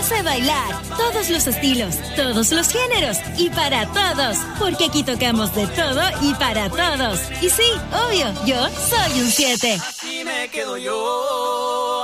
sé bailar. Todos los estilos, todos los géneros y para todos. Porque aquí tocamos de todo y para todos. Y sí, obvio, yo soy un 7. Así me quedo yo.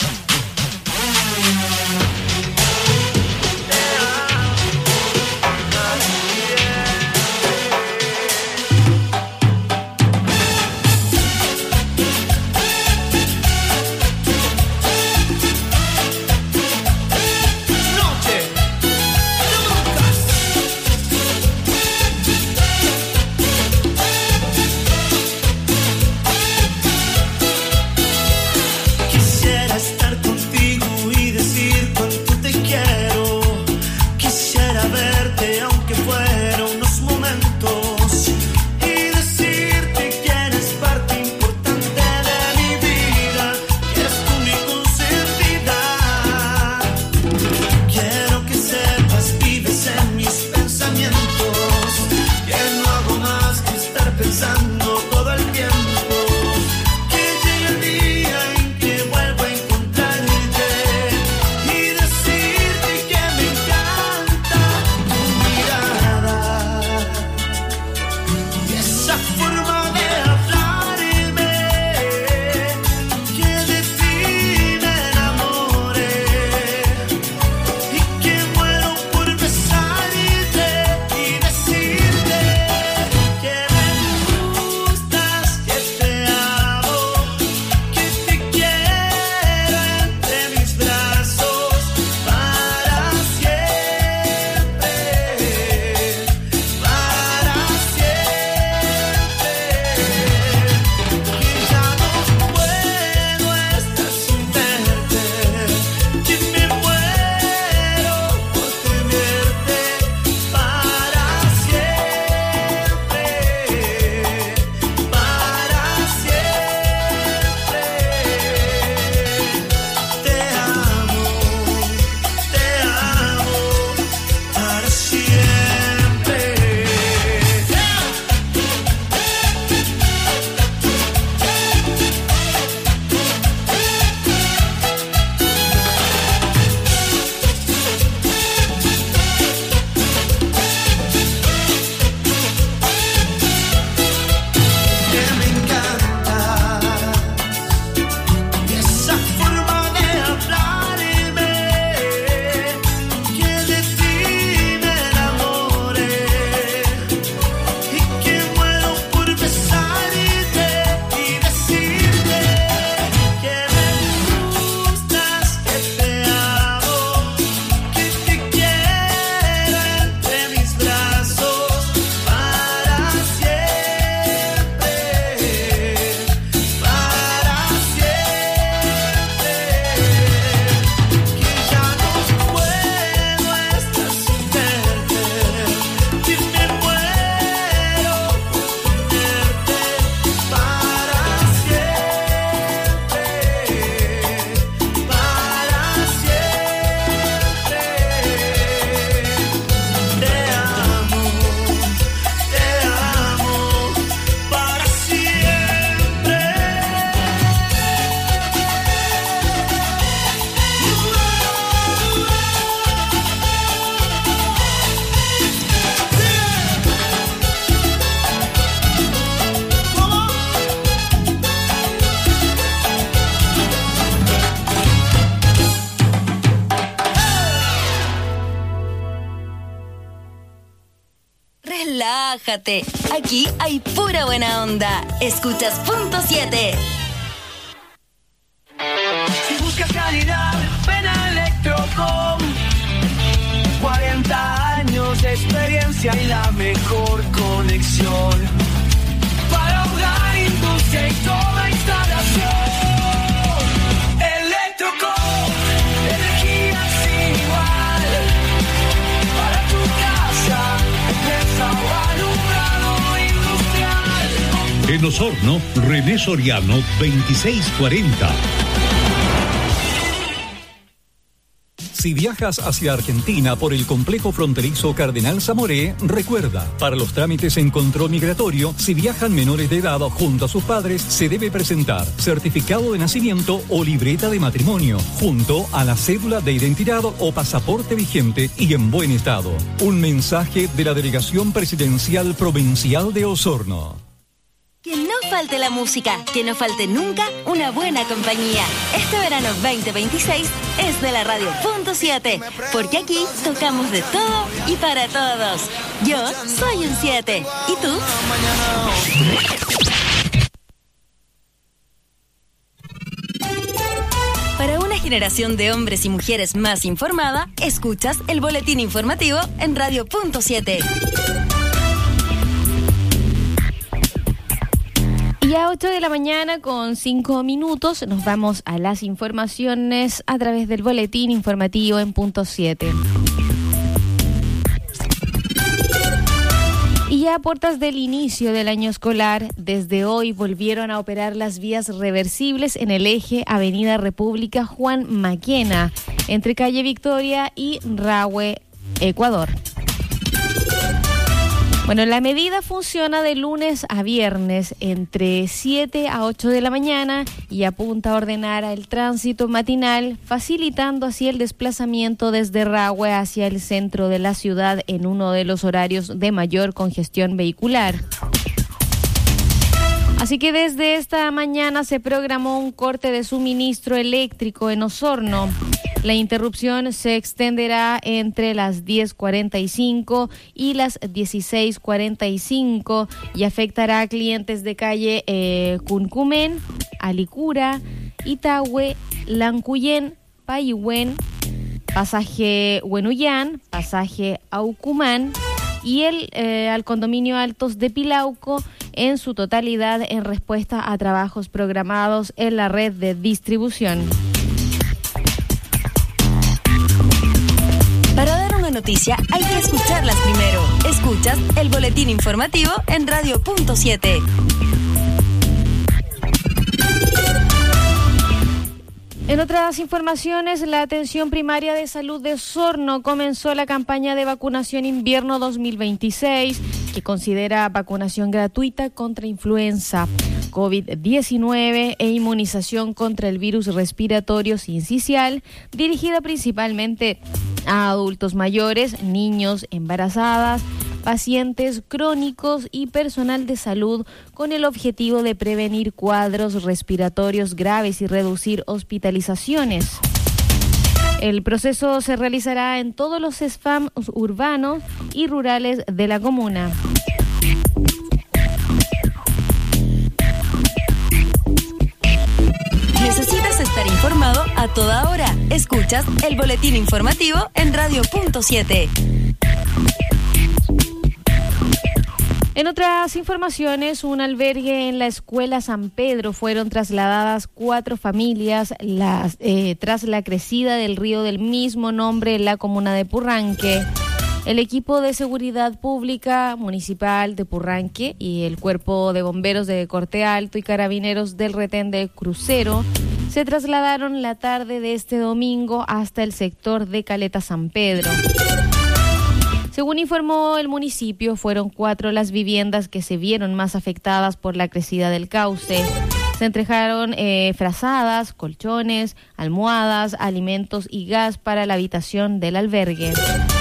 Relájate, aquí hay pura buena onda. Escuchas Punto 7. Si buscas calidad, ven a Electrocom. 40 años de experiencia y la mejor conexión para hogar, industria y toda instalación. Electrocom, energía sin igual para tu casa, empresa o alumbrado industrial. En Osorno, René Soriano, 2640. Si viajas hacia Argentina por el complejo fronterizo Cardenal Zamoré, recuerda, para los trámites en control migratorio, si viajan menores de edad junto a sus padres, se debe presentar certificado de nacimiento o libreta de matrimonio, junto a la cédula de identidad o pasaporte vigente y en buen estado. Un mensaje de la Delegación Presidencial Provincial de Osorno. Que no falte la música, que no falte nunca una buena compañía. Este verano 2026 es de la Radio Punto 7, porque aquí tocamos de todo y para todos. Yo soy un 7. ¿Y tú? Para una generación de hombres y mujeres más informada, escuchas el boletín informativo en Radio Punto 7. Y a 8 de la mañana con 5 minutos nos vamos a las informaciones a través del boletín informativo en Punto 7. Y ya a puertas del inicio del año escolar, desde hoy volvieron a operar las vías reversibles en el eje Avenida República Juan Maquena, entre calle Victoria y Rahue, Ecuador. Bueno, la medida funciona de lunes a viernes entre 7 a 8 de la mañana y apunta a ordenar el tránsito matinal, facilitando así el desplazamiento desde Rahue hacia el centro de la ciudad en uno de los horarios de mayor congestión vehicular. Así que desde esta mañana se programó un corte de suministro eléctrico en Osorno. La interrupción se extenderá entre las 10:45 y las 16:45 y afectará a clientes de calle Cuncumen, Alicura, Itahue, Lancuyén, Paihuén, pasaje Huenuyán, pasaje Aucumán y al condominio Altos de Pilauco en su totalidad en respuesta a trabajos programados en la red de distribución. Para dar una noticia hay que escucharlas primero. Escuchas el boletín informativo en Radio Punto 7. En otras informaciones, la Atención Primaria de Salud de Osorno comenzó la campaña de vacunación invierno 2026, que considera vacunación gratuita contra influenza, COVID-19 e inmunización contra el virus respiratorio sincicial, dirigida principalmente a adultos mayores, niños, embarazadas, pacientes crónicos y personal de salud, con el objetivo de prevenir cuadros respiratorios graves y reducir hospitalizaciones. El proceso se realizará en todos los SFAM urbanos y rurales de la comuna. ¿Necesitas estar informado a toda hora? Escuchas el boletín informativo en Radio Punto 7. En otras informaciones, un albergue en la Escuela San Pedro fueron trasladadas 4 familias tras la crecida del río del mismo nombre en la comuna de Purranque. El equipo de seguridad pública municipal de Purranque y el cuerpo de bomberos de Corte Alto y carabineros del retén de Crucero se trasladaron la tarde de este domingo hasta el sector de Caleta San Pedro. Según informó el municipio, fueron 4 las viviendas que se vieron más afectadas por la crecida del cauce. Se entregaron frazadas, colchones, almohadas, alimentos y gas para la habitación del albergue.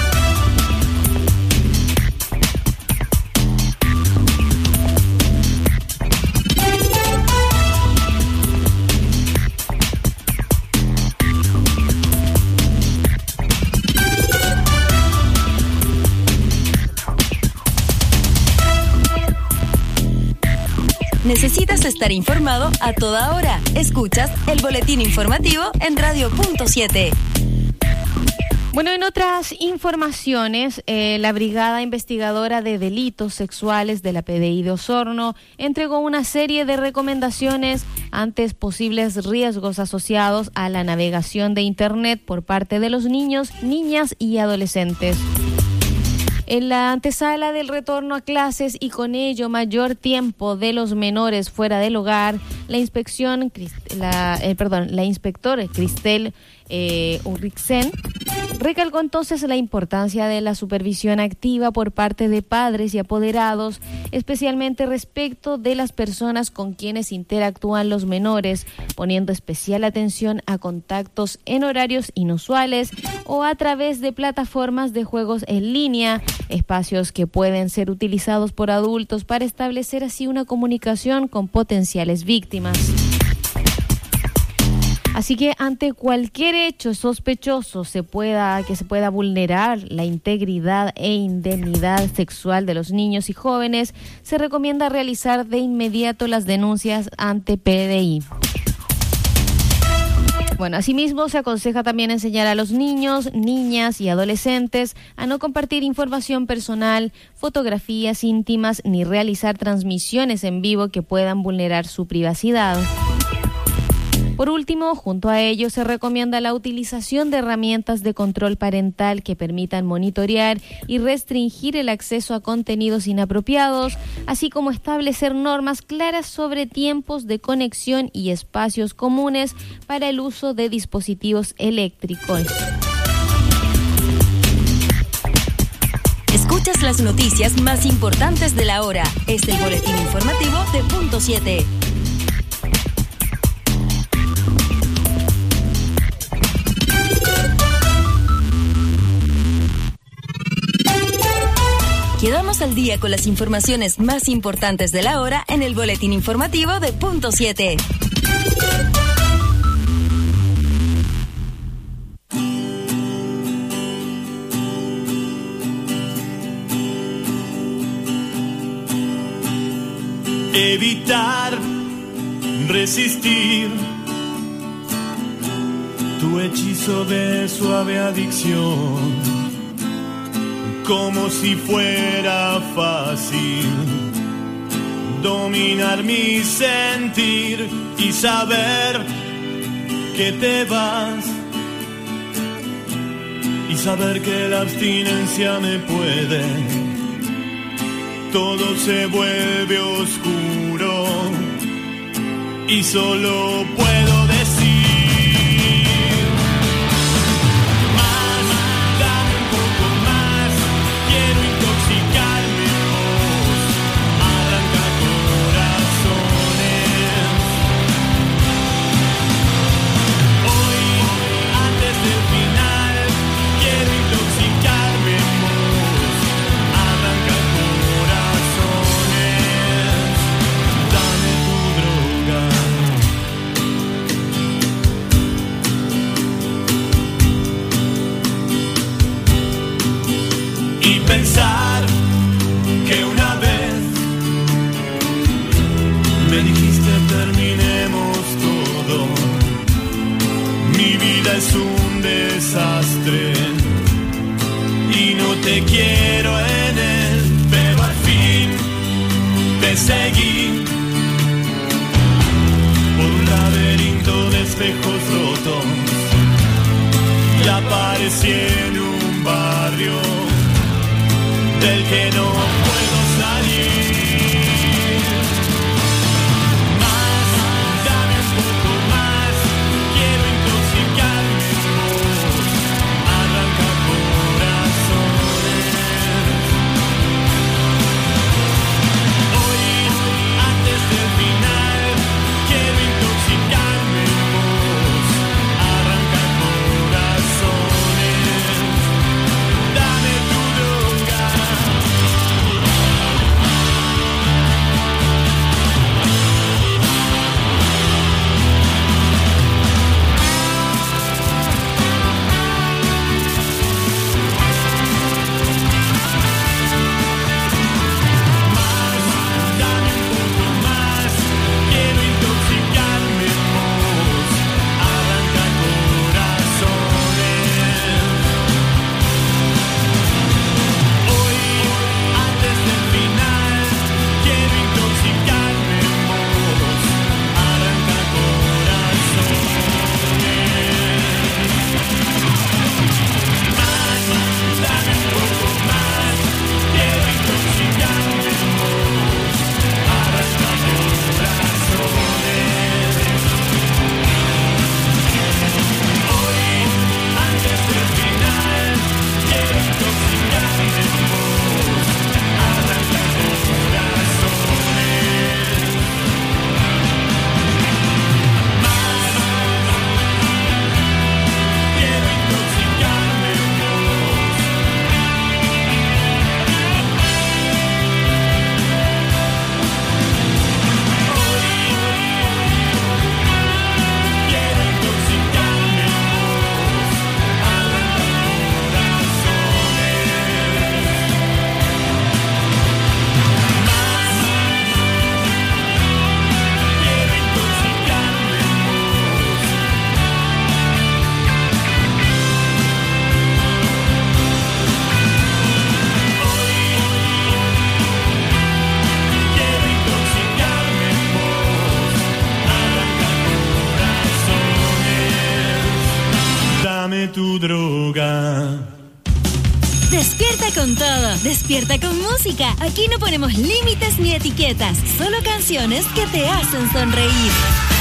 Necesitas estar informado a toda hora. Escuchas el boletín informativo en Radio Punto 7. Bueno, en otras informaciones, la Brigada Investigadora de Delitos Sexuales de la PDI de Osorno entregó una serie de recomendaciones ante posibles riesgos asociados a la navegación de Internet por parte de los niños, niñas y adolescentes. En la antesala del retorno a clases y con ello mayor tiempo de los menores fuera del hogar, la inspectora Cristel Ulriksen, recalcó entonces la importancia de la supervisión activa por parte de padres y apoderados, especialmente respecto de las personas con quienes interactúan los menores, poniendo especial atención a contactos en horarios inusuales o a través de plataformas de juegos en línea, espacios que pueden ser utilizados por adultos para establecer así una comunicación con potenciales víctimas. Así que ante cualquier hecho sospechoso que se pueda vulnerar la integridad e indemnidad sexual de los niños y jóvenes, se recomienda realizar de inmediato las denuncias ante PDI. Bueno, asimismo se aconseja también enseñar a los niños, niñas y adolescentes a no compartir información personal, fotografías íntimas ni realizar transmisiones en vivo que puedan vulnerar su privacidad. Por último, junto a ello, se recomienda la utilización de herramientas de control parental que permitan monitorear y restringir el acceso a contenidos inapropiados, así como establecer normas claras sobre tiempos de conexión y espacios comunes para el uso de dispositivos eléctricos. Escuchas las noticias más importantes de la hora. Es el boletín informativo de Punto 7. Quedamos al día con las informaciones más importantes de la hora en el boletín informativo de Punto 7. Evitar, resistir tu hechizo de suave adicción. Como si fuera fácil dominar mi sentir y saber que te vas, y saber que la abstinencia me puede. Todo se vuelve oscuro y solo puedo decir: pensar que una vez me dijiste terminemos todo. Mi vida es un desastre y no te quiero en él, pero al fin te seguí por un laberinto de espejos rotos y aparecí en un barrio del que no puedo salir. Más, dame un poco más, quiero intoxicarme en vos, arranca corazones. Hoy, antes del final, quiero intoxicarme en vos, arranca corazones. Dame tu droga. Despierta con todo, despierta con música. Aquí no ponemos límites ni etiquetas, solo canciones que te hacen sonreír.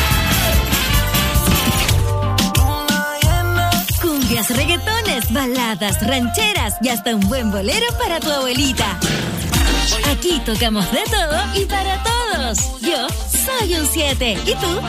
Cumbias, reggaetones, baladas, rancheras y hasta un buen bolero para tu abuelita. Aquí tocamos de todo y para todos. Yo soy un 7. ¿Y tú?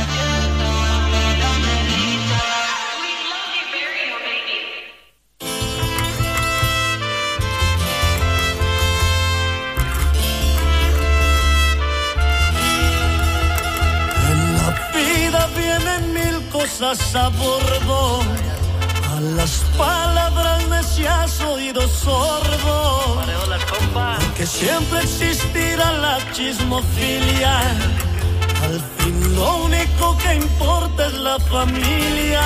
En la vida vienen mil cosas a bordo. A las palabras necias oído sordo. Que siempre existirá la chismofilia. Al fin lo único que importa es la familia.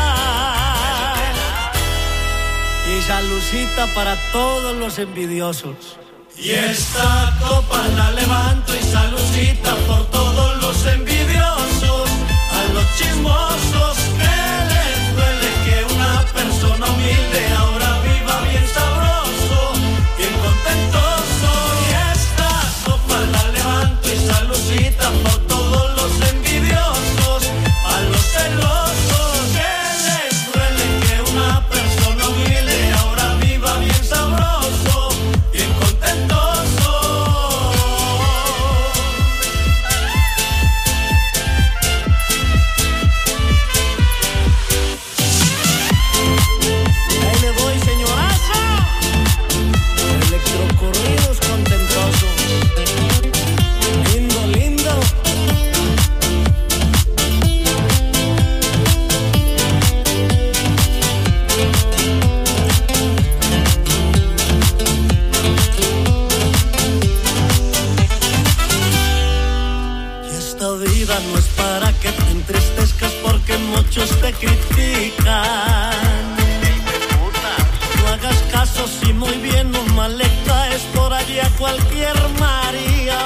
Y salucita para todos los envidiosos. Y esta copa la levanto y salucita por todos los envidiosos. A los chismosos que les duele que una persona humilde ahora viva bien sabroso, bien contentoso. Y esta copa la levanto y salucita por todos los envidiosos. A los celosos que les duele que una persona humilde ahora viva bien sabroso, bien contentoso. Ahí le voy, señorazo. Electrocorridos contentosos. Lindo, lindo. Y esta vida no es para que te entristezcas porque muchos te critican. No hagas caso si muy bien o mal le caes por allí a cualquier María.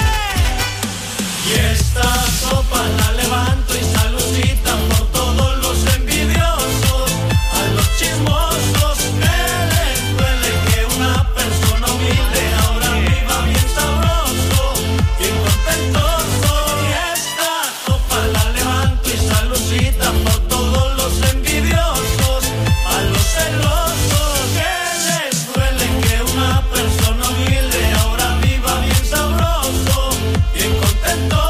Y esta copa la levanto y salucita por todos los envidiosos. A los chismosos que les duele que una persona humilde ahora viva bien sabroso, bien contentoso. Y esta copa la levanto y salucita por todos los envidiosos. A los celosos que les duele que una persona humilde ahora viva bien sabroso, bien contentoso.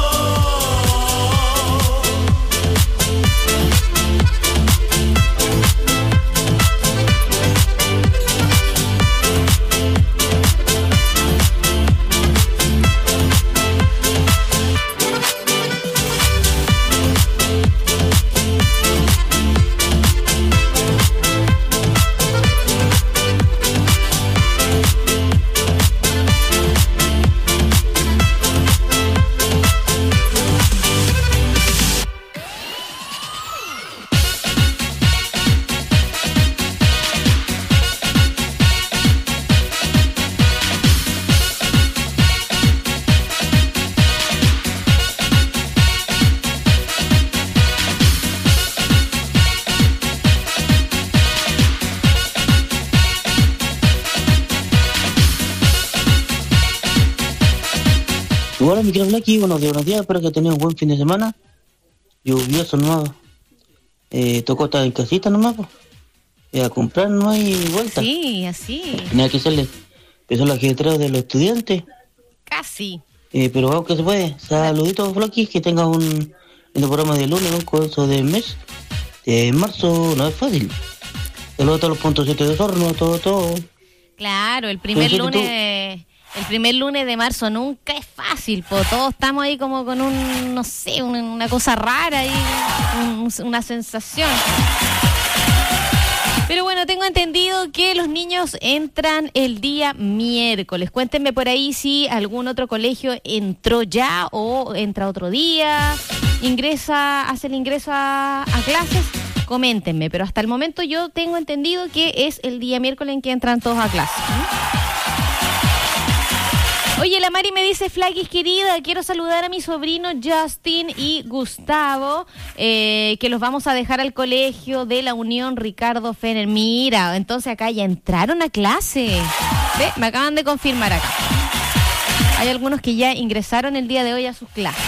Hola, mi querido Blacky, buenos días, espero que tengas un buen fin de semana. Lluvioso nomás. Tocó estar en casita nomás, pues. A comprar no hay vuelta. Sí, así. Tenía que hacerle. Empezó la ajetreo de los estudiantes. Casi. Pero vamos que se puede. Saluditos, Blacky, que tengas un programa de lunes, un comienzo de mes. Marzo no es fácil. Saludos a todos los puntos 7 de Sorno, todo. Claro, el primer lunes de marzo nunca es fácil, po. Todos estamos ahí como con no sé, una cosa rara ahí, una sensación. Pero bueno, tengo entendido que los niños entran el día miércoles. Cuéntenme por ahí si algún otro colegio entró ya o entra otro día, hace el ingreso a clases. Coméntenme, pero hasta el momento yo tengo entendido que es el día miércoles en que entran todos a clase. Oye, la Mari me dice, Flaquis querida, quiero saludar a mi sobrino Justin y Gustavo, que los vamos a dejar al colegio de la Unión Ricardo Fener. Mira, entonces acá ya entraron a clase. ¿Ve? Me acaban de confirmar acá. Hay algunos que ya ingresaron el día de hoy a sus clases.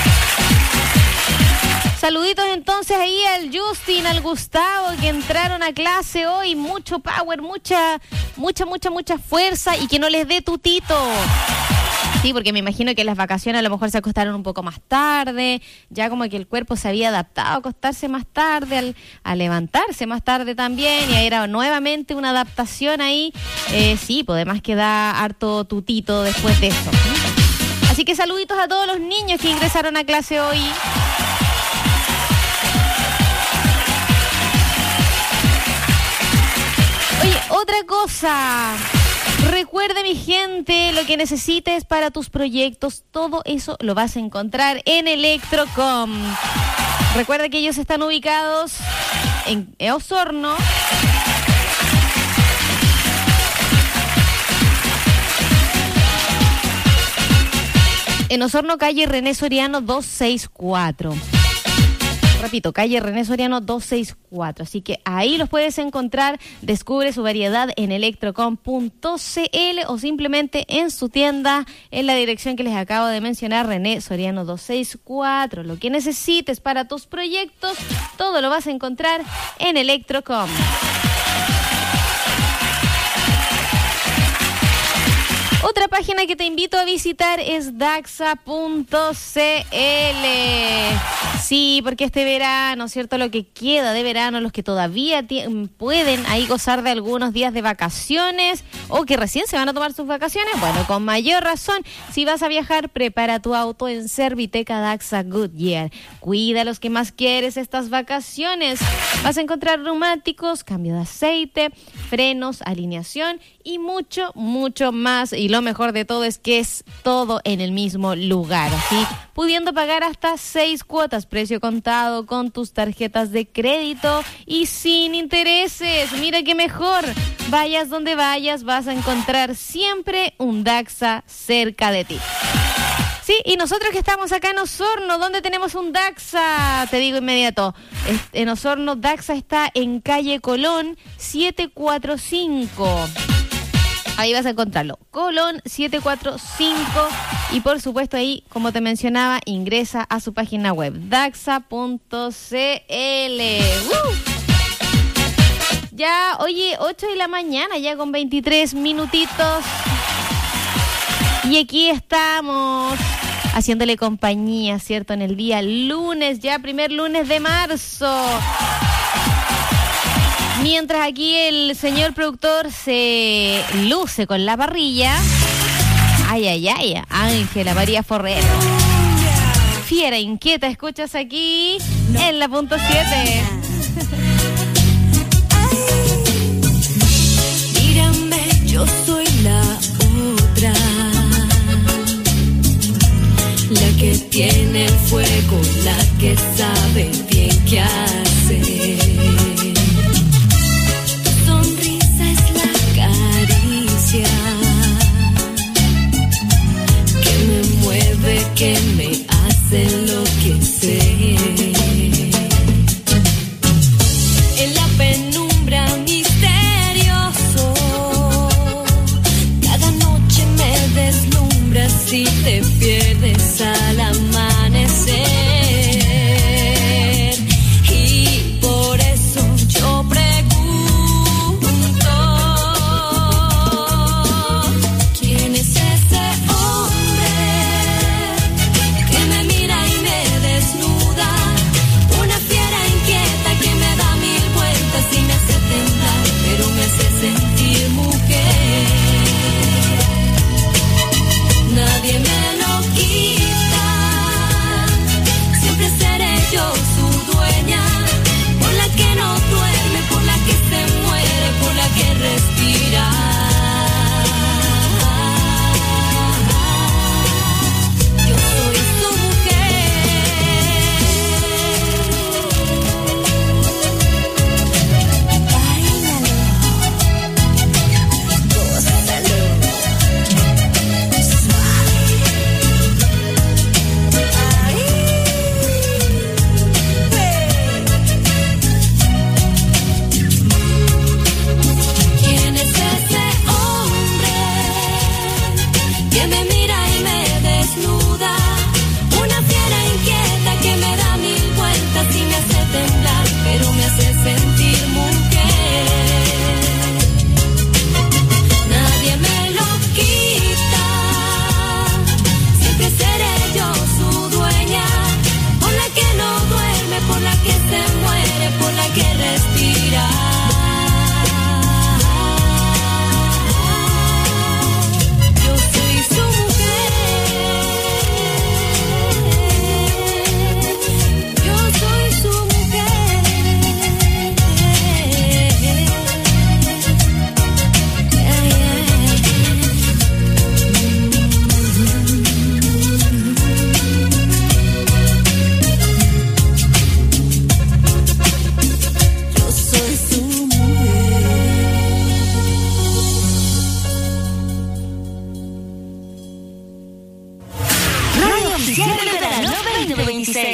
Saluditos entonces ahí al Justin, al Gustavo, que entraron a clase hoy. Mucho power, mucha fuerza y que no les dé tutito. Sí, porque me imagino que en las vacaciones a lo mejor se acostaron un poco más tarde, ya como que el cuerpo se había adaptado a acostarse más tarde, a levantarse más tarde también, y ahí era nuevamente una adaptación ahí. Sí, pues además que da harto tutito después de eso. Así que saluditos a todos los niños que ingresaron a clase hoy. Oye, otra cosa. Recuerde, mi gente, lo que necesites para tus proyectos, todo eso lo vas a encontrar en Electrocom. Recuerda que ellos están ubicados en Osorno. En Osorno, calle René Soriano 264. Repito, calle René Soriano 264. Así que ahí los puedes encontrar. Descubre su variedad en electrocom.cl o simplemente en su tienda en la dirección que les acabo de mencionar, René Soriano 264. Lo que necesites para tus proyectos, todo lo vas a encontrar en Electrocom. Otra página que te invito a visitar es daxa.cl. Sí, porque este verano, ¿cierto? Lo que queda de verano, los que todavía pueden ahí gozar de algunos días de vacaciones o que recién se van a tomar sus vacaciones, bueno, con mayor razón, si vas a viajar, prepara tu auto en Serviteca Daxa Goodyear. Cuida a los que más quieres estas vacaciones. Vas a encontrar neumáticos, cambio de aceite, frenos, alineación y mucho más. Y lo mejor de todo es que es todo en el mismo lugar, así pudiendo pagar hasta 6 cuotas, precio contado con tus tarjetas de crédito y sin intereses. Mira qué mejor. Vayas donde vayas, vas a encontrar siempre un Daxa cerca de ti. Sí, y nosotros que estamos acá en Osorno, ¿dónde tenemos un Daxa? Te digo inmediato. En Osorno, Daxa está en calle Colón 745. Ahí vas a encontrarlo. Colón 745. Y por supuesto ahí, como te mencionaba, ingresa a su página web, daxa.cl. Ya, oye, 8 de la mañana, ya con 23 minutitos. Y aquí estamos haciéndole compañía, ¿cierto? En el día lunes, ya primer lunes de marzo. Mientras aquí el señor productor se luce con la parrilla. Ay, Ángela María Forrero. Fiera inquieta, escuchas aquí en la punto 7. Mírame, yo soy la otra, la que tiene el fuego, la que sabe bien qué hacer. Que me mueve, que me hace enloquecer.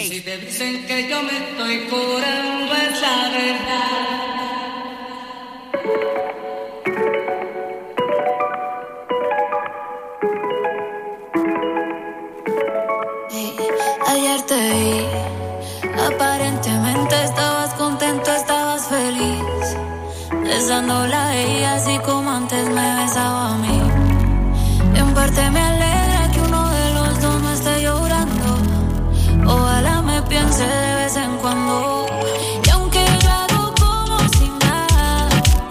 926. Si te dicen que yo me estoy curando es la verdad. Ayer te vi, aparentemente estabas contento, estabas feliz, besándola a ella así como antes me besaba a mí. En parte me alegra que uno de los dos no esté llorando, ojalá me piense de vez en cuando. Y aunque yo hago como si nada,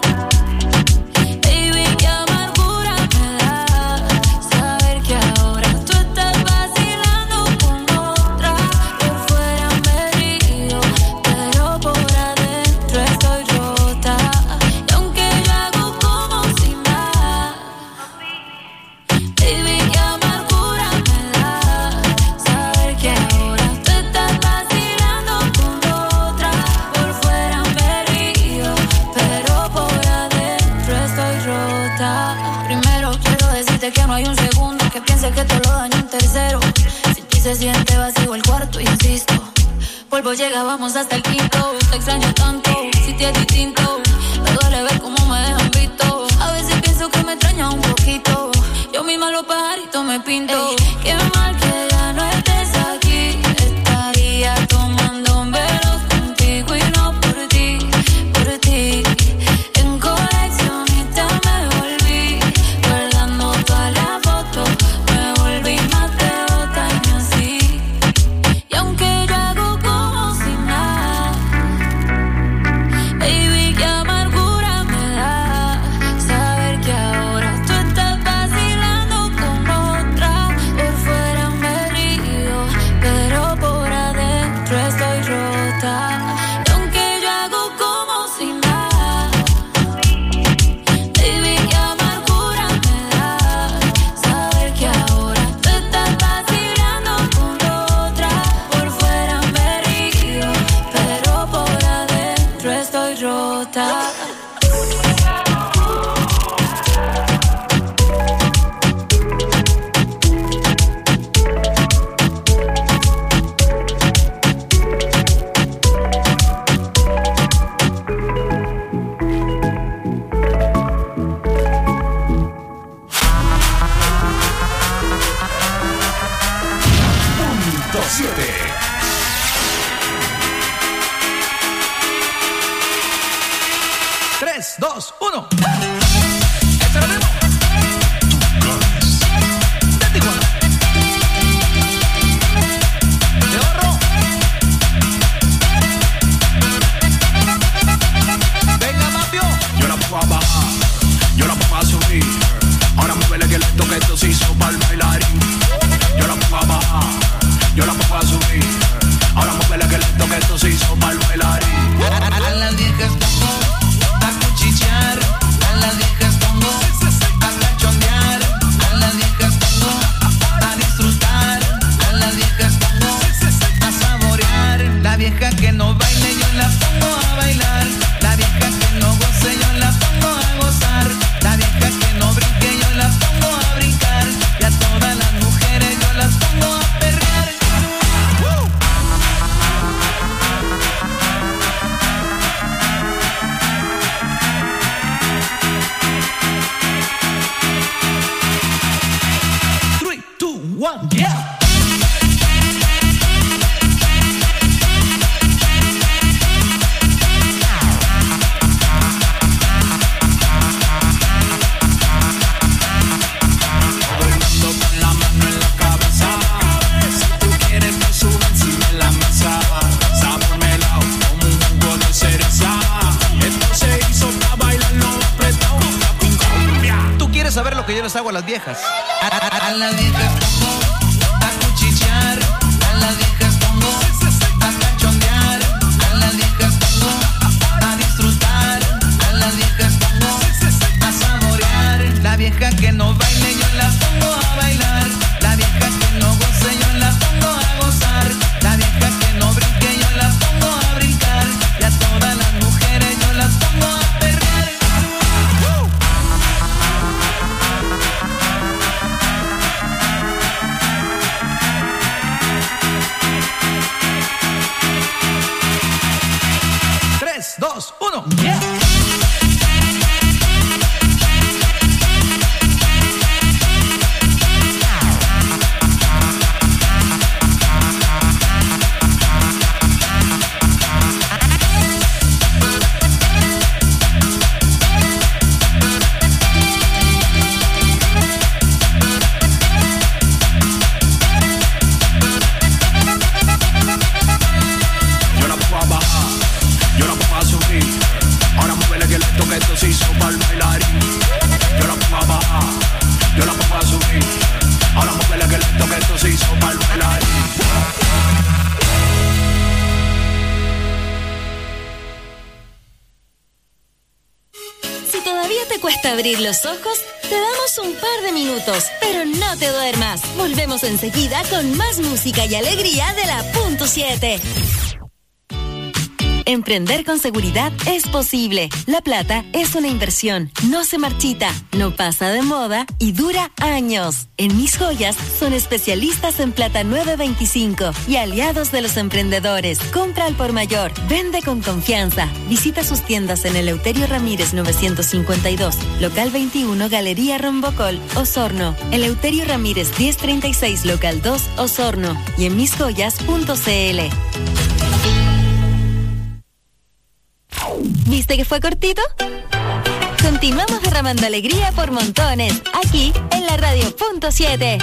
baby, qué amargura me da saber que ahora tú estás vacilando con otra. Por fuera me río, pero por adentro estoy rota. Y aunque yo hago como si nada, baby, qué amargura me da saber que ahora tú estás vacilando con otra. Por fuera me río, pero por adentro estoy rota. Primero quiero decirte que no hay un segundo que piense que te lo daño un tercero. Sin ti se siente vacío el cuarto, insisto. Polvo llega, vamos hasta el quinto. Te extraño tanto, si te es distinto. Me duele ver cómo me dejan visto. A veces pienso que me extraña un poquito. Yo misma los pajaritos me pinto. Qué mal que ya no estés aquí. Estaría tomando velos contigo y no por ti, por ti. En coleccionista me volví, guardando todas las fotos. Me volví más devota y me así. Y aunque yo hago como si nada, baby, qué amargura me da saber que ahora tú estás vacilando con otra. Por fuera me río, pero por adentro estoy rota. Y aunque yo hago como si nada, baby, qué amargura me da saber que ahora tú estás vacilando con otra. Por fuera me río, pero por adentro estoy rota. Punto 7. 3, 2, 1. Este lo mismo. De Tijuana. De Oro. Venga, Mapio. Yo la pongo a bajar, yo la pongo a subir. Ahora muévele que lento que esto se hizo para el bailarín. Yo la pongo a bajar, yo la pongo a subir. Ahora muévele que lento que esto se hizo para el bailarín. A las viejas pongo a cuchichear, a las viejas pongo a cachondear, a las viejas pongo a disfrutar, a las viejas pongo a saborear. La vieja que no baile yo la pongo a bailar, la vieja que no goce yo la pongo a gozar, la vieja que no brinque yo la pongo a brincar, y a todas las mujeres yo las pongo a perrear. Yeah. Todo el mundo con la mano en la cabeza. Si tú quieres me sube encima de la mesa. Sabor melao como un jugo de cereza. Esto se hizo para bailarlo apretado. Tú quieres saber lo que yo les hago a las viejas. A las viejas pongo a cuchichear, a las viejas pongo a cachondear, a las viejas pongo a disfrutar, a las viejas pongo a saborear. La vieja que no baile yo la pongo a bailar, la vieja que no goce yo la pongo a gozar, la vieja que no brinque yo la pongo a brincar, y a todas las mujeres yo las pongo a perrear. te cuesta abrir los ojos, te damos un par de minutos, pero no te duermas. Volvemos enseguida con más música y alegría de la Punto 7. Emprender con seguridad es posible. La plata es una inversión, no se marchita, no pasa de moda y dura años. En Mis Joyas son especialistas en plata 925 y aliados de los emprendedores. Compra al por mayor, vende con confianza. Visita sus tiendas en Eleuterio Ramírez 952, local 21, Galería Rombocol, Osorno. Eleuterio Ramírez 1036, local 2, Osorno. Y en misjoyas.cl. ¿Viste que fue cortito? Continuamos derramando alegría por montones, aquí en la Radio Punto 7.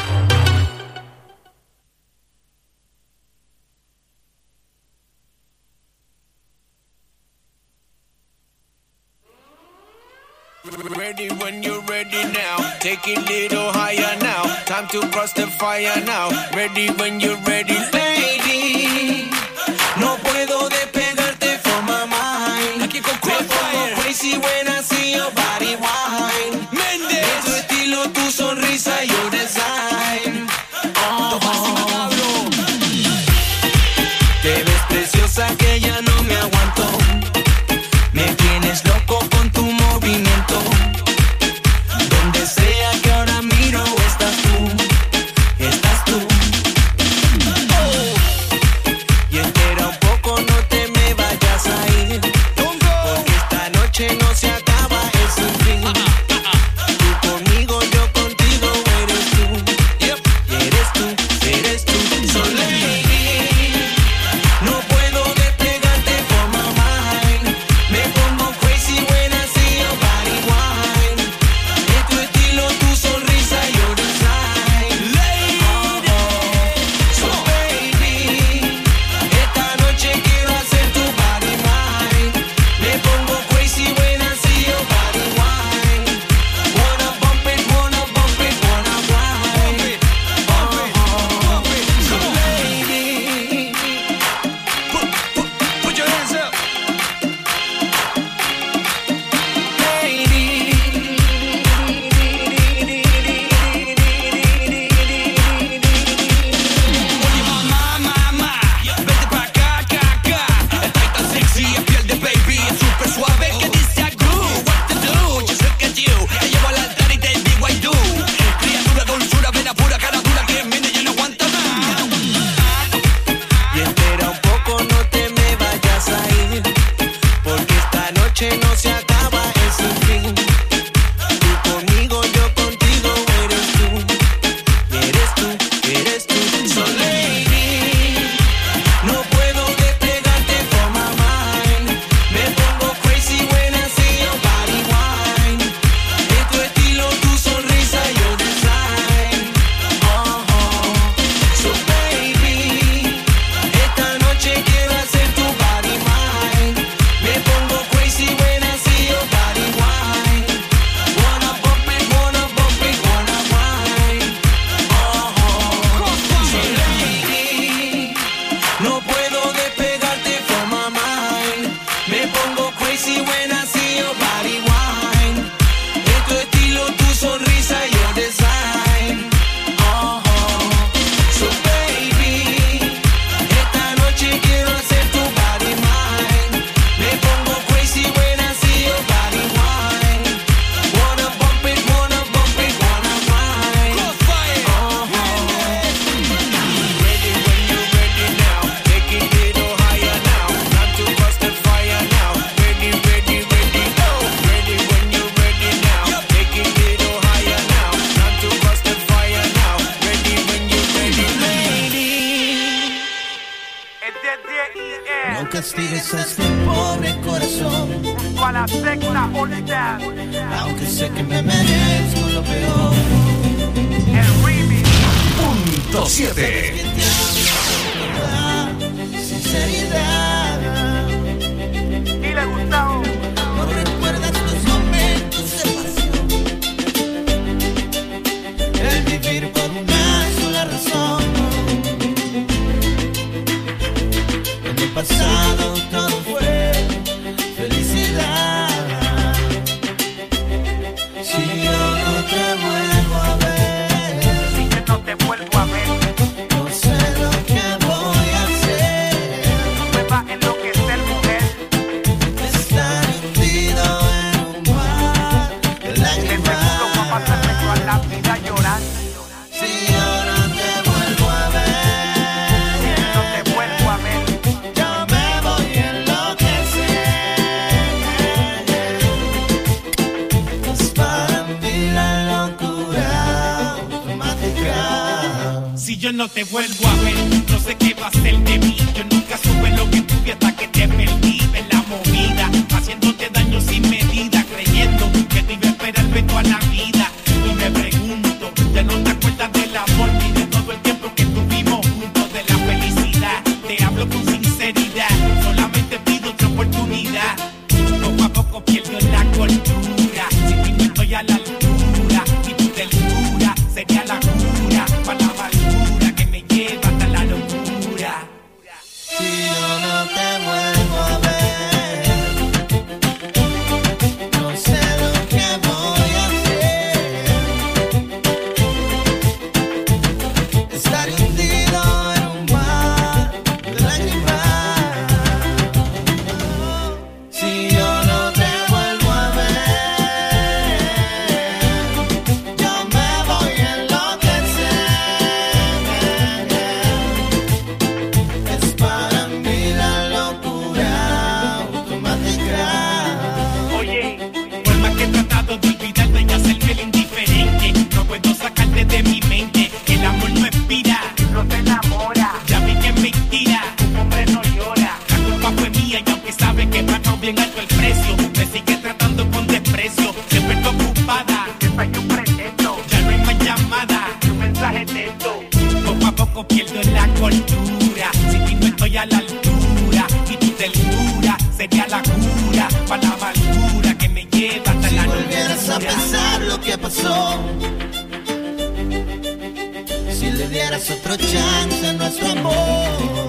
Ready when you're ready now. Take it a little higher now. Time to cross the fire now. Ready when you're ready, lady. No puedo despegarte from my mind. Aquí con crazy when I see your body wine. Méndez, tu estilo, tu sonrisa, your design. Te ves preciosa que ya no me aguanto. Me tienes loco con tu movimiento. Donde sea que ahora miro, estás tú, estás tú. Y espera un poco, no te me vayas a ir. Porque esta noche no se acaba, es un fin. Tú conmigo, yo contigo, eres tú. Y eres tú, eres tú. So lady, no puedo despegarte from my mind. Me pongo crazy when I see your body wine. Es tu estilo, tu sonrisa, your design. Lady, so baby, esta noche quiero hacer tu body mine. Me pongo crazy when I see your body wine. Wanna bump it, wanna bump it, wanna wine. So lady, put your hands up. Oye, mamá, vete pa' acá, Está tan sexy, es piel de baby, es súper suave que dice a groove. What to do, just look at you. Te llevo al altar y te digo I do. Criatura, dulzura, vena pura, cara dura que viene ya no aguanta más. Y espera un poco, no te me vayas a ir. Porque esta noche no se acaba, es un fin. Tú conmigo, yo contigo, eres tú. Y eres tú, eres tú. So lady, no puedo despegarte from my mind. Me pongo crazy when I see your body wine. Es tu estilo, tu sonrisa, your design. So baby, esta noche quiero hacer tu body mine. Me pongo crazy when I see your body wine. Wanna bump it, wanna bump it, wanna wine. So lady, no puedo despegarte from my mind. Me pongo crazy when I see your body wine. Es tu estilo, tu sonrisa, your design. So baby, esta noche quiero hacer tu body mine. Me pongo crazy when I see your body wine. Wanna bump it, wanna bump it, wanna wine. Ready when you're ready now. Take it a little higher now. Time to cross the fire now. Ready, ready, ready, go. Ready when you're ready now. Take it a little higher now. Time to cross the fire now. Ready when you're ready, lady. No castigues a este pobre corazón. Aunque sé que me merezco lo peor. Punto 7. Que te amo con toda sinceridad. No recuerdas los momentos de pasión. El vivir por una sola razón. En el pasado todo fue felicidad. yo no te vuelvo a ver, no sé qué va a ser de mí. Yo nunca supe lo que tuve hasta que te perdí en la movida, haciéndote daño sin medida, creyendo que te iba a esperarme toda la vida. Y me pregunto, ya no te acuerdas del amor ni de todo el tiempo que tuvimos juntos, de la felicidad. Te hablo con sinceridad, solamente pido otra oportunidad. Poco a poco pierdo la cordura, si ti no estoy a la altura, y tu ternura sería la cura para la amargura que me lleva hasta la locura. Si yo no te vuelvo a ver, no sé lo que voy a hacer. Estar hundido en un mar de lágrimas. Si yo no te vuelvo a ver, yo me voy a enloquecer. Es para mí la locura automática. Oye, por más que he tratado de olvidarte y hacerme el indiferente, no puedo sacarte de mi mente. El amor no expira, no te enamora. Ya vi que es mentira, un hombre no llora. La culpa fue mía y aunque sabe que pagó bien alto el precio, me sigue tratando con desprecio. Siempre estoy ocupada, te falló un pretexto. Ya no hay más llamada, tu mensaje texto. Poco a poco pierdo la cordura, si ti no estoy a la altura, y tu ternura sería la cura para la amargura que me lleva hasta Si la volvieras a locura. pensar lo que pasó, si le dieras otro chance a nuestro amor,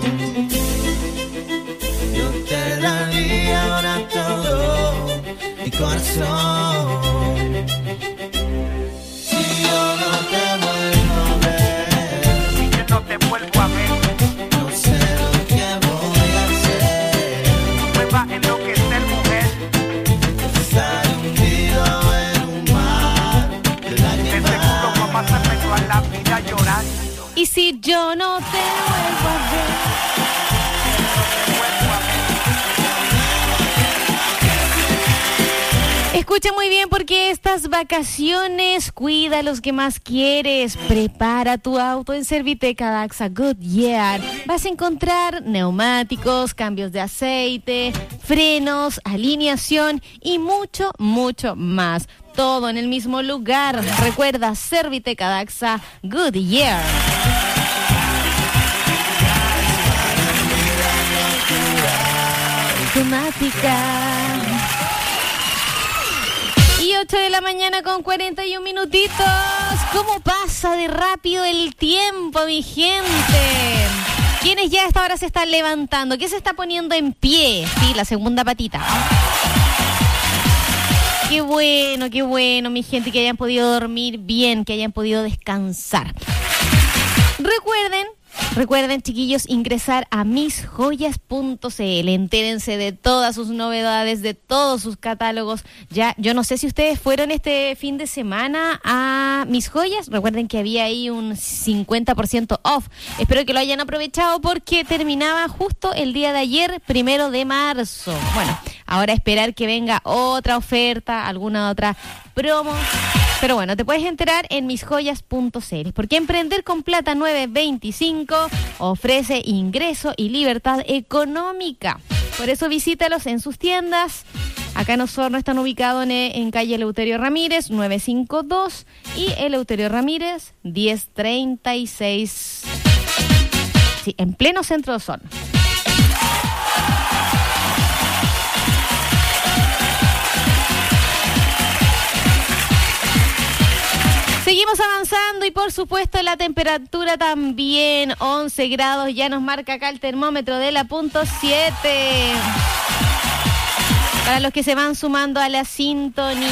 yo te daría ahora todo mi corazón. Si yo no te vuelvo a ver, Si yo no te vuelvo a ver, no sé lo que voy a hacer. me va a enloquecer, mujer. Estar hundido en un mar de De seguro lágrimas. vamos a pasarme toda la vida llorando. Y si yo no te vuelvo a ver. Escucha muy bien porque estas vacaciones cuida a los que más quieres. Prepara tu auto en Serviteca Daxa Goodyear. Vas a encontrar neumáticos, cambios de aceite, frenos, alineación y mucho, mucho más. Todo en el mismo lugar. Recuerda, Serviteca Daxa Goodyear. Temática. Y 8 de la mañana con 41 minutitos. ¿Cómo pasa de rápido el tiempo, mi gente? ¿Quiénes ya a esta hora se están levantando? ¿Qué se está poniendo en pie? Sí, la segunda patita. Qué bueno, mi gente, que hayan podido dormir bien, que hayan podido descansar. Recuerden, chiquillos, ingresar a misjoyas.cl. Entérense de todas sus novedades, de todos sus catálogos. Ya, yo no sé si ustedes fueron este fin de semana a Mis Joyas. Recuerden que había ahí un 50% off. Espero que lo hayan aprovechado porque terminaba justo el día de ayer, 1 de marzo. Bueno, ahora esperar que venga otra oferta, alguna otra promo. Pero bueno, te puedes enterar en misjoyas.cl, porque Emprender con Plata 925 ofrece ingreso y libertad económica. Por eso visítalos en sus tiendas. Acá en Osorno están ubicados en calle Eleuterio Ramírez 952 y Eleuterio Ramírez 1036. Sí, en pleno centro de Osorno. Seguimos avanzando y por supuesto la temperatura también, 11 grados, ya nos marca acá el termómetro de la punto 7. Para los que se van sumando a la sintonía.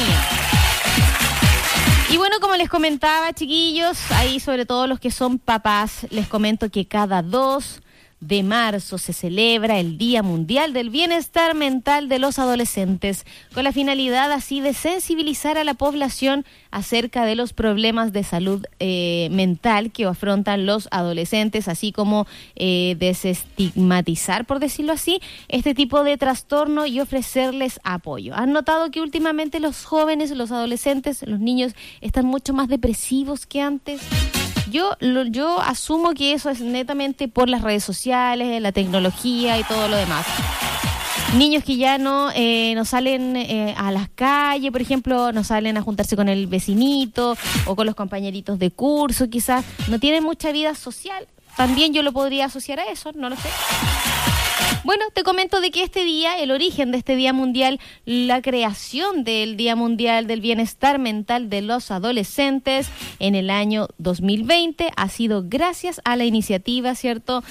Y bueno, como les comentaba, chiquillos, ahí sobre todo los que son papás, les comento que cada 2 de marzo se celebra el Día Mundial del Bienestar Mental de los Adolescentes, con la finalidad así de sensibilizar a la población acerca de los problemas de salud mental que afrontan los adolescentes, así como desestigmatizar, por decirlo así, este tipo de trastorno y ofrecerles apoyo. ¿Han notado que últimamente los jóvenes, los adolescentes, los niños están mucho más depresivos que antes? Yo asumo que eso es netamente por las redes sociales, la tecnología y todo lo demás. Niños que ya no salen a las calles, por ejemplo, no salen a juntarse con el vecinito o con los compañeritos de curso, quizás no tienen mucha vida social. También yo lo podría asociar a eso, no lo sé. Bueno, te comento de que este día, el origen de este Día Mundial, la creación del Día Mundial del Bienestar Mental de los Adolescentes en el año 2020 ha sido gracias a la iniciativa, ¿cierto?,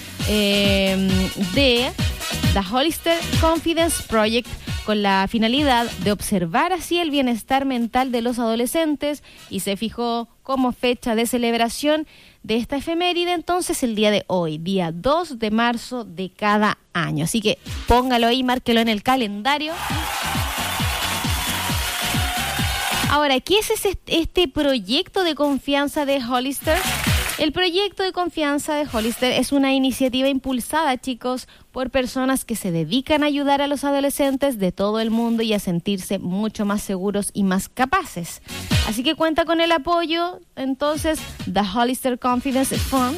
de The Hollister Confidence Project, con la finalidad de observar así el bienestar mental de los adolescentes, y se fijó como fecha de celebración de esta efeméride entonces el día de hoy, día 2 de marzo de cada año. Así que póngalo ahí, márquelo en el calendario. Ahora, ¿qué es este proyecto de confianza de Hollister? El proyecto de confianza de Hollister es una iniciativa impulsada, chicos, por personas que se dedican a ayudar a los adolescentes de todo el mundo y a sentirse mucho más seguros y más capaces. Así que cuenta con el apoyo, entonces, The Hollister Confidence Fund,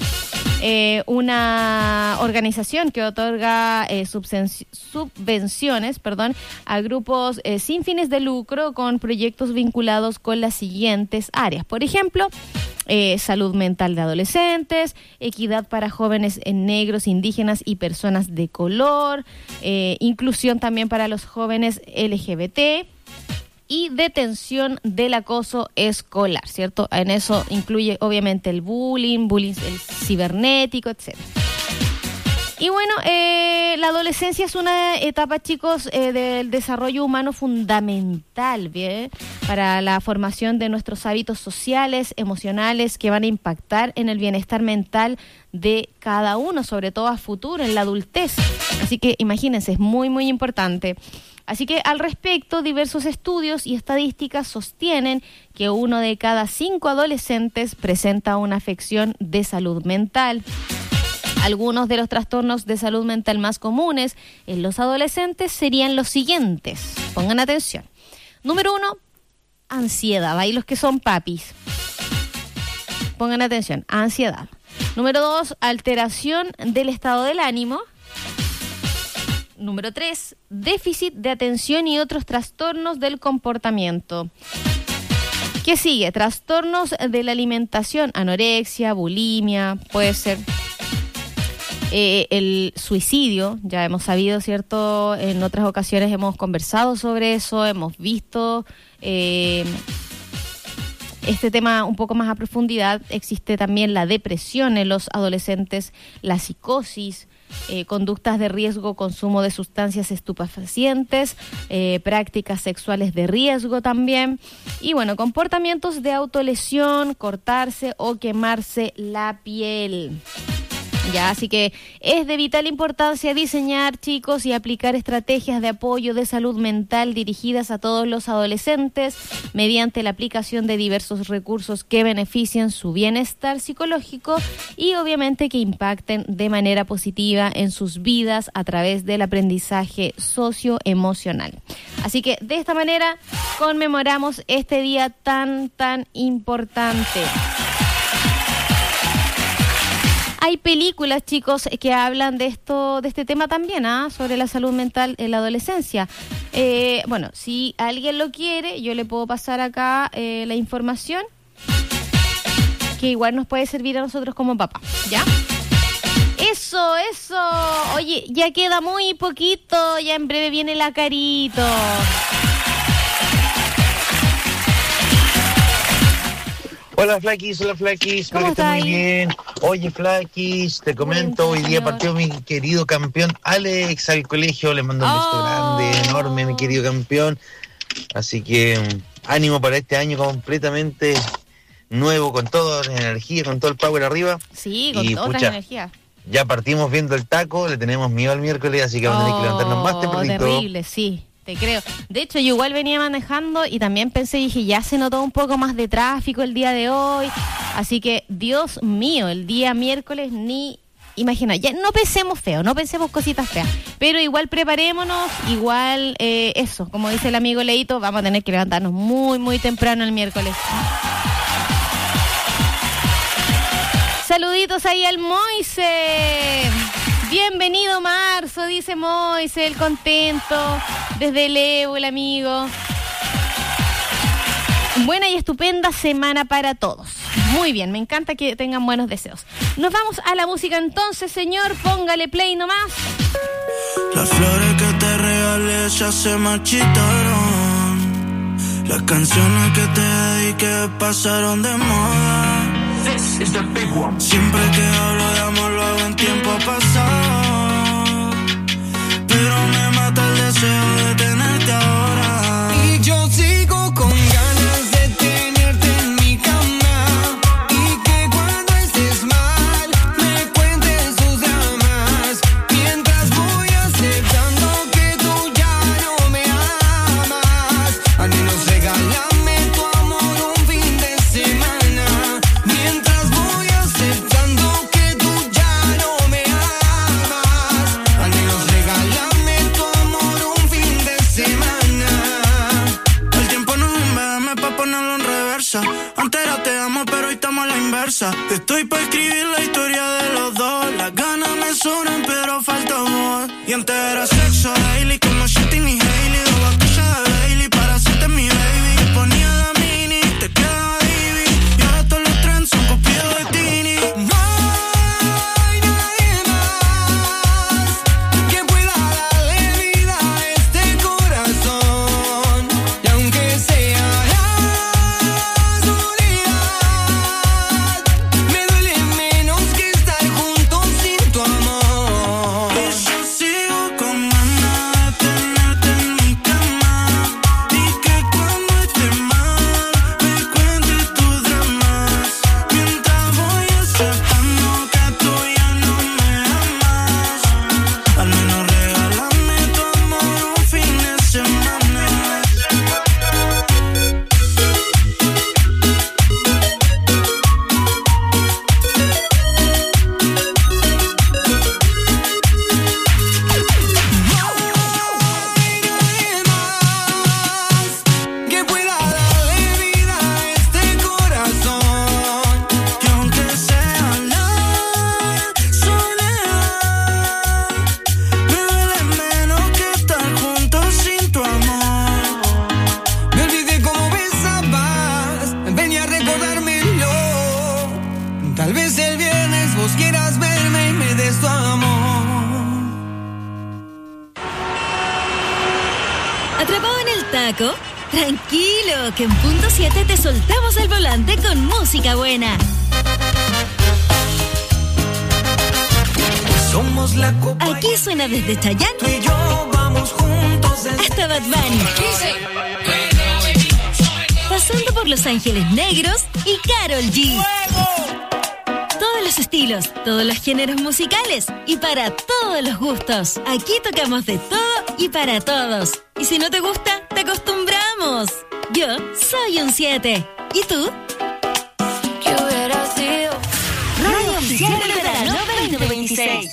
una organización que otorga subvenciones a grupos sin fines de lucro con proyectos vinculados con las siguientes áreas. Por ejemplo, salud mental de adolescentes, equidad para jóvenes negros, indígenas y personas de color, inclusión también para los jóvenes LGBT y detención del acoso escolar, ¿cierto? En eso incluye obviamente el bullying el cibernético, etc. Y bueno, la adolescencia es una etapa, chicos, del desarrollo humano fundamental, ¿bien?, para la formación de nuestros hábitos sociales, emocionales, que van a impactar en el bienestar mental de cada uno, sobre todo a futuro, en la adultez. Así que imagínense, es muy, muy importante. Así que al respecto, diversos estudios y estadísticas sostienen que 1 de cada 5 adolescentes presenta una afección de salud mental. Algunos de los trastornos de salud mental más comunes en los adolescentes serían los siguientes. Pongan atención. Número 1, ansiedad. Ahí los que son papis. Pongan atención, ansiedad. Número 2, alteración del estado del ánimo. Número 3, déficit de atención y otros trastornos del comportamiento. ¿Qué sigue? Trastornos de la alimentación, anorexia, bulimia, puede ser el suicidio, ya hemos sabido, ¿cierto? En otras ocasiones hemos conversado sobre eso, hemos visto este tema un poco más a profundidad. Existe también la depresión en los adolescentes, la psicosis, conductas de riesgo, consumo de sustancias estupefacientes, prácticas sexuales de riesgo también, y bueno, comportamientos de autolesión, cortarse o quemarse la piel. Ya, así que es de vital importancia diseñar, chicos, y aplicar estrategias de apoyo de salud mental dirigidas a todos los adolescentes mediante la aplicación de diversos recursos que beneficien su bienestar psicológico y obviamente que impacten de manera positiva en sus vidas a través del aprendizaje socioemocional. Así que de esta manera conmemoramos este día tan, tan importante. Hay películas, chicos, que hablan de este tema también, sobre la salud mental en la adolescencia. Bueno, si alguien lo quiere, yo le puedo pasar acá la información, que igual nos puede servir a nosotros como papá, ¿ya? Eso. Oye, ya queda muy poquito, ya en breve viene la Carito. Hola Flaquis, espero que estés muy bien. Oye Flaquis, te comento, hoy día partió mi querido campeón Alex al colegio, le mando un beso grande, enorme, mi querido campeón. Así que ánimo para este año completamente nuevo, con toda la energía, con todo el power arriba. Sí, con toda la energía. Ya partimos viendo el taco, le tenemos miedo al miércoles, así que vamos a tener que levantarnos más tempranito. Terrible, sí. Te creo. De hecho, yo igual venía manejando y también dije, ya se notó un poco más de tráfico el día de hoy. Así que, Dios mío, el día miércoles imagina, ya no pensemos feo, no pensemos cositas feas. Pero igual preparémonos, igual eso, como dice el amigo Leito, vamos a tener que levantarnos muy, muy temprano el miércoles. Saluditos ahí al Moise. Bienvenido marzo, dice Moise, el contento. Desde el Evo, el amigo. Buena y estupenda semana para todos. Muy bien, me encanta que tengan buenos deseos. Nos vamos a la música entonces, señor. Póngale play nomás. Las flores que te regalé ya se marchitaron. Las canciones que te dediqué pasaron de moda. Siempre que hablo de amor lo hago en tiempo pasado, pero me mata el deseo de tenerte ahora. Y yo sigo con ganas de tenerte en mi cama, y que cuando estés mal me cuentes tus dramas, mientras voy aceptando que tú ya no me amas. Al menos regálame tu amor un fin de semana, mientras voy aceptando que tú ya no me amas. Al menos regálame tu amor un fin de semana. El tiempo no es un BM pa' ponerlo en reversa. Antes era te amo, pero hoy estamos a la inversa. Estoy pa' escribir la historia de los dos. Las ganas me sobran, pero falta amor. Y antes era sexo daily, como Shitty y Hailey. Dos botellas de Bailey para hacerte mi baby. Te ponía la mini, te quedaba divi. Y ahora todos los trends son copiados de Tini. No hay nadie más que pueda darle vida a este corazón. Y aunque sea la soledad, me duele menos que estar juntos sin tu amor. Y yo sigo con ganas de tenerte en mi cama, y que cuando estés mal me cuentes tus dramas, mientras voy aceptando que tú ya no me amas. Al menos regálame tu amor un fin de semana. Que pueda darle vida a este corazón. Que aunque sea la soledad, me duele menos que estar juntos sin tu amor. Me olvidé cómo besabas, ven a recordármelo. Tal vez el viernes vos quieras verme y me des tu amor. ¿Atrapado en el taco? Tranquilo, que en punto 7 te soltamos el volante con música buena. Somos la copa. Aquí suena desde Chayanne Tú y yo vamos juntos hasta Bad Bunny, pasando por Los Ángeles Negros y Karol G. Todos los estilos, todos los géneros musicales y para todos los gustos. Aquí tocamos de todo y para todos. Y si no te gusta, te acostumbramos. Yo soy un 7. ¿Y tú? ¿Qué hubiera sido? Radio Oficial del Verano 2026.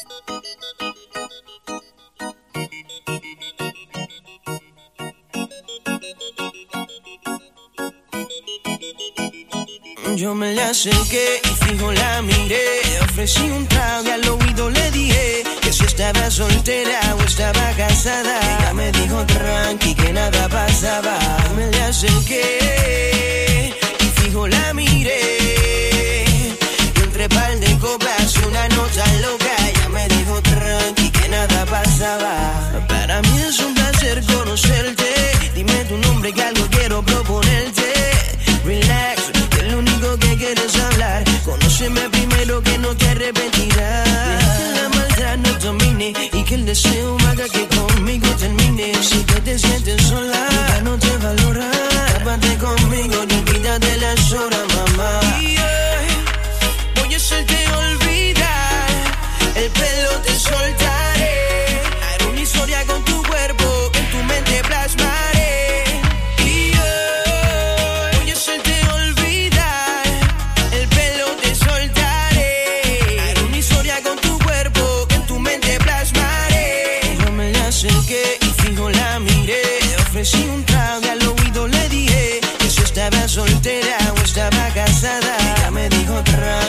Yo me le acerqué y fijo la miré. Ofrecí un trago y al oído le dije que si estaba soltera o estaba casada. Ella me dijo tranqui que nada pasaba. Me le acerqué y fijo la miré. Y entre par de copas y una nota loca. Ella me dijo tranqui que nada pasaba. Para mí es un placer conocerte. Dime tu nombre que algo quiero proponerte. Relax, que lo único que quieres hablar. Conóceme primero que no te arrepentirás. Deja que la maldad no domine y que el deseo haga que conmigo termine. Si te sientes sola, ya no te valora. Tápate conmigo y olvídate las horas, mamá. Voy a hacerte olvidar. El pelo te soltaré. Haré una historia con tu cuerpo que en tu mente plasmaré. Ofrecí un trago y al oído le dije que si estaba soltera o estaba casada. Ella me dijo tranqui que nada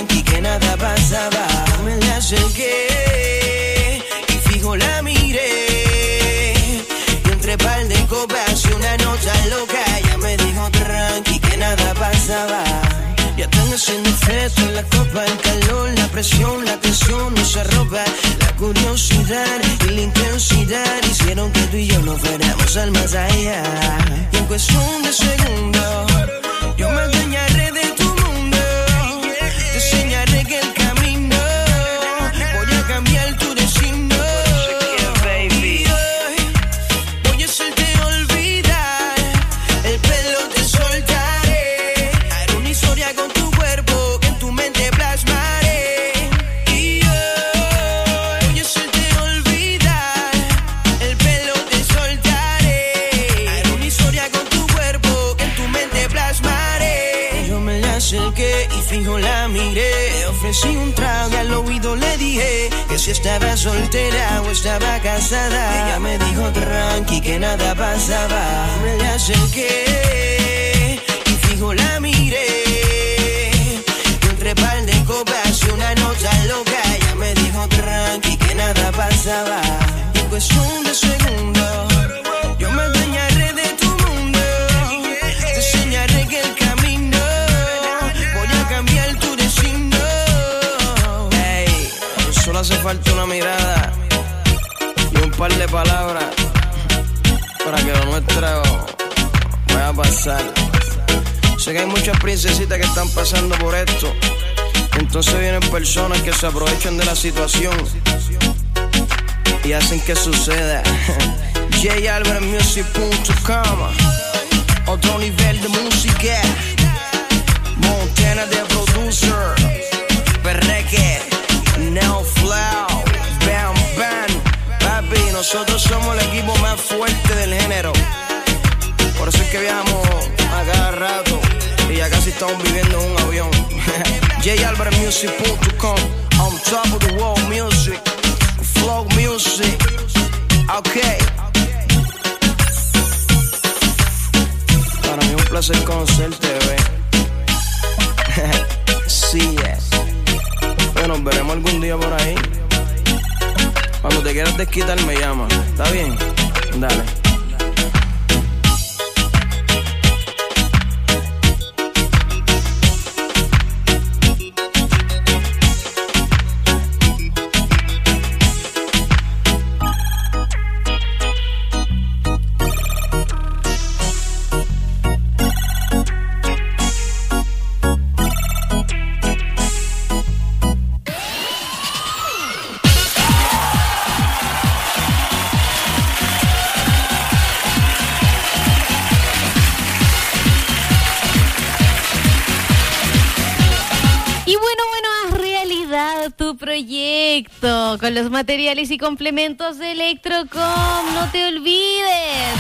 nada pasaba. Me la acerqué y fijo la miré. Y entre par de copas y una nota loca, ella me dijo tranqui que nada pasaba. Ya están haciendo efecto en la copa, el calor, la presión, la tensión nos arropa. La curiosidad y la intensidad hicieron que tú y yo nos fuéramos al más allá. Y en cuestión de segundos, yo me adueñaré de tu mundo. Te enseñaré que el camino, voy a cambiar tu destino. Baby, voy a hacerte olvidar, el pelo te soltaré. Haré una historia con tu cuerpo que en tu mente plasmaré. Y voy a hacerte olvidar, el pelo te soltaré. Haré una historia con tu cuerpo que en tu mente plasmaré. Yo me la acerqué y fijo la miré. Ofrecí un trago y al oído le dije que si estaba soltera o estaba casada. Ella me dijo tranqui que nada pasaba. Me la acerqué y fijo la miré. Y entre par de copas y una nota loca, ella me dijo tranqui que nada pasaba. Y en cuestión de segundos, yo me adueñaré de tu mundo. Te enseñaré que el camino, voy a cambiar tu destino. Ey, solo hace falta una mirada y un par de palabras para que lo nuestro vaya a pasar. Sé que hay muchas princesitas que están pasando por esto. Entonces vienen personas que se aprovechan de la situación y hacen que suceda. JAlbertMusic.com, otro nivel de música. Montana de producer, Perreque, Now Flow, Bam Bam. Papi, nosotros somos el equipo más fuerte del género. Por eso es que viajamos a cada rato y ya casi estamos viviendo en un avión. JAlbertMusic.com, on top of the world music, flow music. Okay. Para mí es un placer conocerte, bebé. Sí, bueno, nos veremos algún día por ahí. Cuando te quieras desquitar me llama. ¿Está bien? Dale. Proyecto con los materiales y complementos de Electrocom. No te olvides.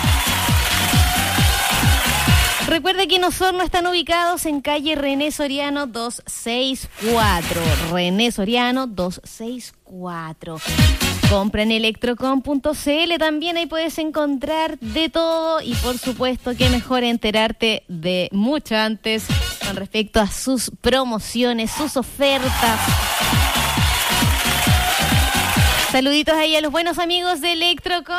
Recuerda que en Osorno están ubicados en calle René Soriano 264. René Soriano 264. Compra en electrocom.cl, también ahí puedes encontrar de todo y por supuesto que mejor enterarte de mucho antes con respecto a sus promociones, sus ofertas. Saluditos ahí a los buenos amigos de Electrocom.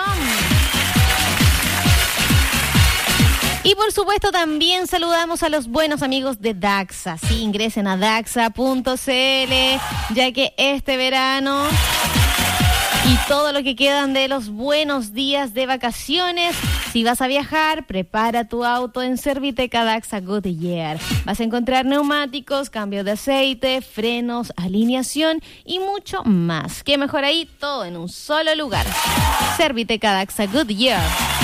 Y por supuesto también saludamos a los buenos amigos de Daxa. Sí, ingresen a daxa.cl, ya que este verano y todo lo que quedan de los buenos días de vacaciones, si vas a viajar, prepara tu auto en Serviteca Daxa Goodyear. Vas a encontrar neumáticos, cambio de aceite, frenos, alineación y mucho más. Qué mejor ahí, todo en un solo lugar. Serviteca Daxa Goodyear.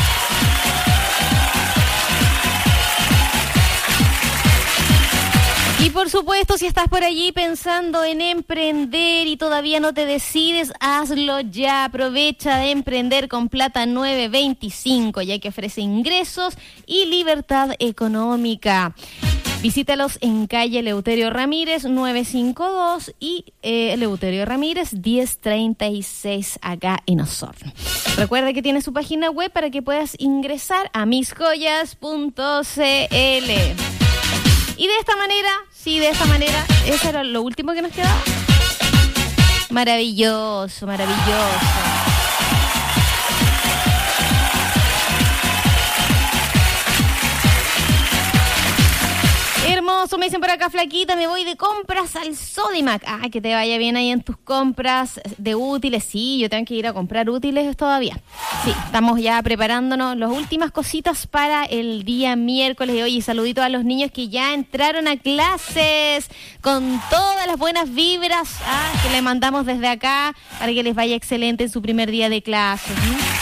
Y por supuesto, si estás por allí pensando en emprender y todavía no te decides, hazlo ya. Aprovecha de emprender con Plata 925, ya que ofrece ingresos y libertad económica. Visítalos en calle Eleuterio Ramírez 952 y Eleuterio Ramírez 1036 acá en Osorno. Recuerda que tiene su página web para que puedas ingresar a misjoyas.cl. Y de esta manera Sí, de esa manera. Eso era lo último que nos quedaba. Maravilloso, maravilloso. Hermoso, me dicen por acá, flaquita, me voy de compras al Sodimac. Ah, que te vaya bien ahí en tus compras de útiles. Sí, yo tengo que ir a comprar útiles todavía. Sí, estamos ya preparándonos las últimas cositas para el día miércoles de hoy. Y saludito a los niños que ya entraron a clases con todas las buenas vibras que le mandamos desde acá para que les vaya excelente en su primer día de clases.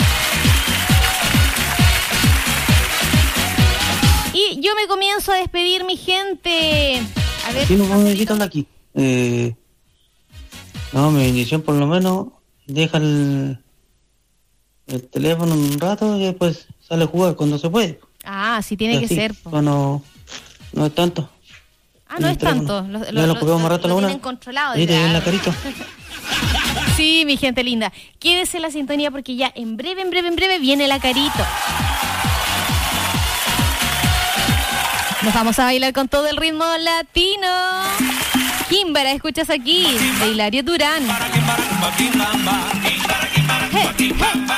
Y yo me comienzo a despedir, mi gente. A ver. Sí, nos vamos a quitarla aquí. No, mi bendición por lo menos deja el teléfono un rato y después sale a jugar cuando se puede. Ah, sí tiene que ser. No es tanto. Ah, no es tanto. Ya lo jugamos más rato a la una. Tienen controlado. Ahí te ven la carita. Sí, mi gente linda. Quédese en la sintonía porque ya en breve viene la carito. Nos vamos a bailar con todo el ritmo latino. Kimbara, escuchas aquí, de Hilario Durán. Hey, hey.